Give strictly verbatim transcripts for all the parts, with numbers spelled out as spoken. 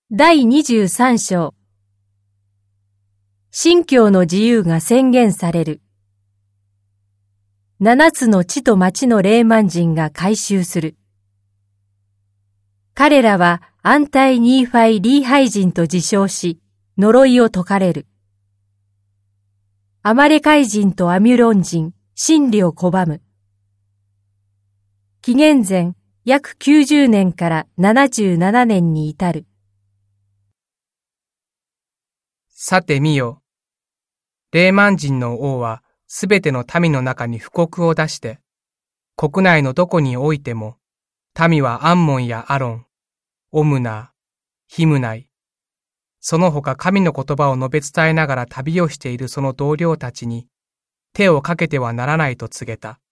だいにじゅうさん章信教の自由が宣言される。七つの地と町のレーマン人が改宗する。彼らはアンタイ・ニーファイ・リーハイ人と自称し、呪いを解かれる。アマレカイ人とアミュロン人、真理を拒む。紀元前約きゅうじゅうねんからななじゅうななねんに至る。 さて見よ。レーマン人の王はすべての民の中に布告を出して、国内のどこにおいても、民はアンモンやアロン、オムナー、ヒムナイ、その他神の言葉を述べ伝えながら旅をしているその同僚たちに、手をかけてはならないと告げた。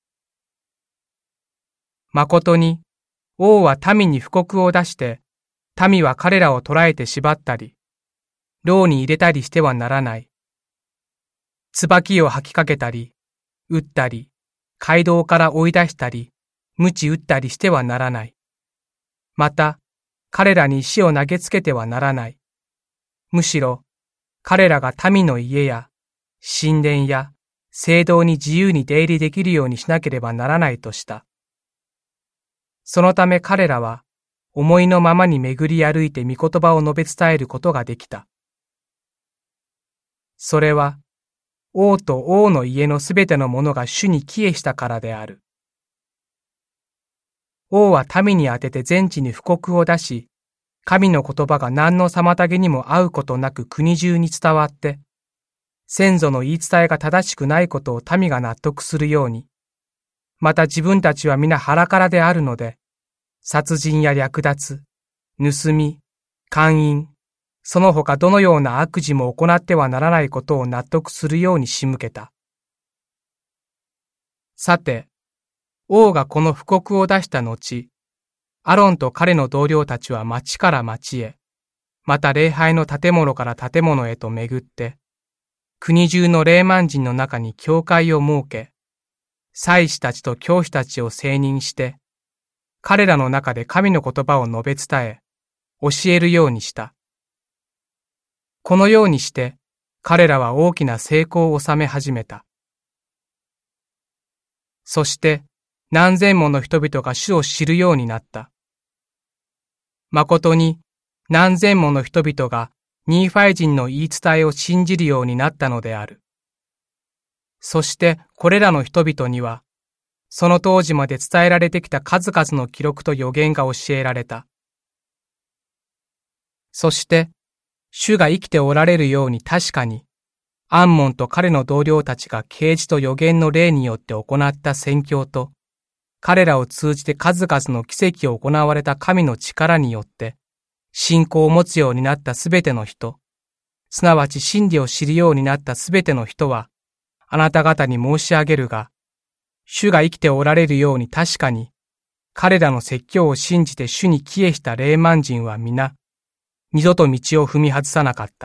誠に、王は民に布告を出して、民は彼らを捕らえて縛ったり、牢に入れたりしてはならない。椿を吐きかけたり、撃ったり、街道から追い出したり、鞭打ったりしてはならない。また、彼らに石を投げつけてはならない。むしろ、彼らが民の家や、神殿や、聖堂に自由に出入りできるようにしなければならないとした。そのため彼らは、思いのままに巡り歩いて御言葉を述べ伝えることができた。それは、王と王の家のすべてのものが主に帰依したからである。王は民にあてて全地に布告を出し、神の言葉が何の妨げにも合うことなく国中に伝わって、先祖の言い伝えが正しくないことを民が納得するように、また自分たちは皆腹からであるので、殺人や略奪、盗み、姦淫、その他どのような悪事も行ってはならないことを納得するように仕向けた。さて、王がこの布告を出した後、アロンと彼の同僚たちは町から町へ、また礼拝の建物から建物へと巡って、国中のレーマン人の中に教会を設け、祭司たちと教師たちを選任して、彼らの中で神の言葉を述べ伝え、教えるようにした。このようにして、彼らは大きな成功を収め始めた。そして、何千もの人々が主を知るようになった。誠に、何千もの人々がニーファイ人の言い伝えを信じるようになったのである。そして、これらの人々には、その当時まで伝えられてきた数々の記録と預言が教えられた。そして、主が生きておられるように確かに、アンモンと彼の同僚たちが啓示と預言の霊によって行った宣教と、彼らを通じて数々の奇跡を行われた神の力によって、信仰を持つようになったすべての人、すなわち真理を知るようになったすべての人は、あなた方に申し上げるが、主が生きておられるように確かに、彼らの説教を信じて主に帰依したレーマン人は皆、二度と道を踏み外さなかった。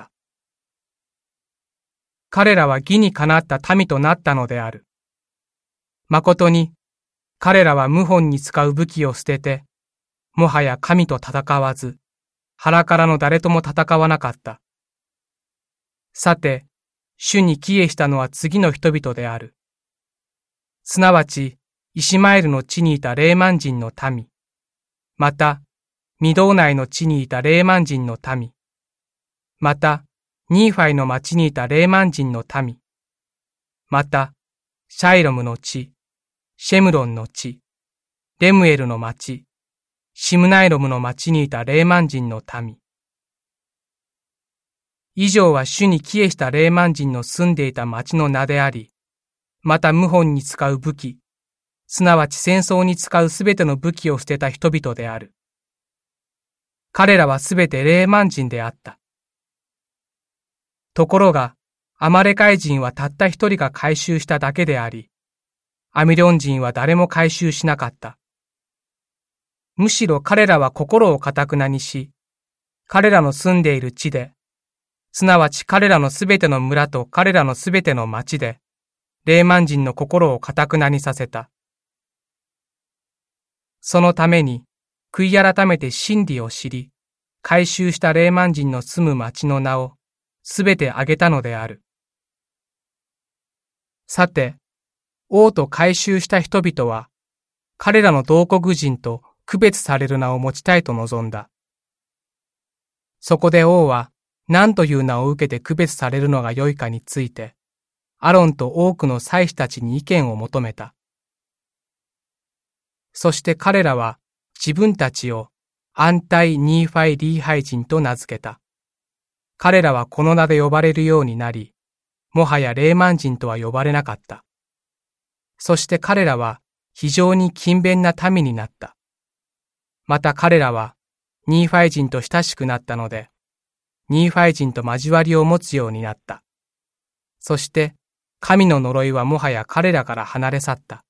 彼らは義にかなった民となったのである。誠に、彼らは謀反に使う武器を捨てて、もはや神と戦わず、腹からの誰とも戦わなかった。さて、主に帰依したのは次の人々である。すなわち、イシマエルの地にいたレーマン人の民、また、ミドウ内の地にいたレーマン人の民、また、ニーファイの町にいたレーマン人の民、また、シャイロムの地、シェムロンの地、レムエルの町、シムナイロムの町にいたレーマン人の民。以上は主に帰依したレーマン人の住んでいた町の名であり、また謀反に使う武器、すなわち戦争に使うすべての武器を捨てた人々である。彼らはすべてレーマン人であった。ところが、アマレカイ人はたった一人が改宗しただけであり、アミリョン人は誰も改宗しなかった。むしろ彼らは心を堅くなにし、彼らの住んでいる地で、すなわち彼らのすべての村と彼らのすべての町で、レーマン人の心を堅くなにさせた。そのために、悔い改めて真理を知り、 改宗したレーマン人の住む町の名をすべて挙げたのである。さて、王と改宗した人々は、彼らの同国人と区別される名を持ちたいと望んだ。そこで王は、何という名を受けて区別されるのが良いかについて、アロンと多くの祭司たちに意見を求めた。そして彼らは自分たちをアンタイ・ニーファイ・リーハイ人と名付けた。彼らはこの名で呼ばれるようになり、もはやレーマン人とは呼ばれなかった。そして彼らは非常に勤勉な民になった。また彼らはニーファイ人と親しくなったので、ニーファイ人と交わりを持つようになった。そして神の呪いはもはや彼らから離れ去った。